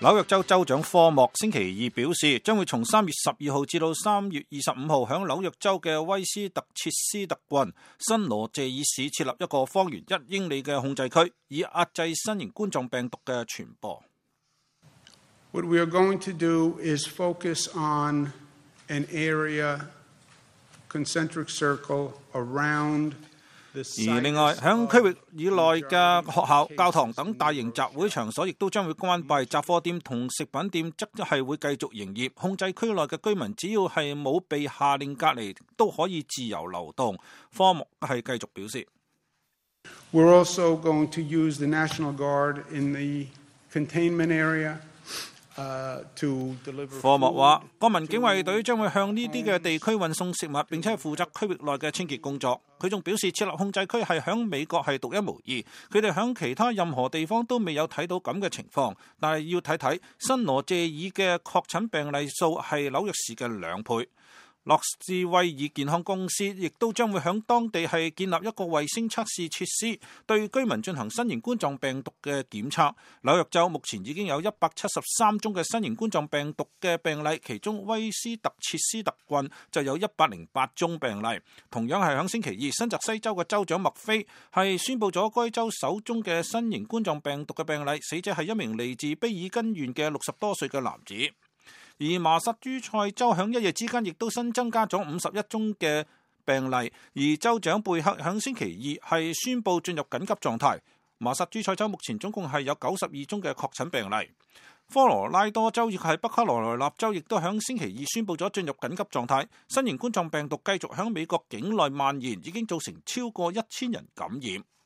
紐約州州長科莫星期二表示，將會從3月12號至到3月25號響紐約州嘅威斯特切斯特郡新羅謝爾市設立一個方圓1英里嘅控制區，以壓制新型冠狀病毒嘅傳播。 What we are going to do is focus on an area concentric circle around。 而另外，響區域以內嘅學校、教堂等大型集會場所亦都將會關閉，雜貨店同食品店則係會繼續營業。控制區內嘅居民只要係冇被下令隔離，都可以自由流動。科莫係繼續表示 ，We're also going to use the National Guard in the containment area。 科莫話，國民警衛隊將會向呢啲嘅地區運送食物，並且係負責區域內嘅清潔工作。佢仲表示，設立控制區係響美國係獨一無二，佢哋響其他任何地方都未有睇到咁嘅情況。但係要睇睇新羅謝爾嘅確診病例數係紐約市嘅2倍。洛斯威爾健康公司亦都將會響當地係建立一個衛星測試設施，對居民進行新型冠狀病毒嘅檢測。紐約州目前已經有173宗嘅新型冠狀病毒嘅病例，其中威斯特切斯特郡就有108宗病例。同樣係響星期二，新澤西州嘅州長麥菲係宣布咗該州首宗嘅新型冠狀病毒嘅病例，死者係一名嚟自卑爾根縣嘅60多歲嘅男子。而麻薩諸塞州響一夜之間亦都新增加咗51宗嘅病例，而州長貝克響星期二係宣布進入緊急狀態。麻薩諸塞州目前總共係有92宗嘅確診病例。科羅拉多州以及係北卡羅來納州亦都響星期二宣布咗進入緊急狀態。新型冠狀病毒繼續響美國境內蔓延，已經造成超過1000人感染。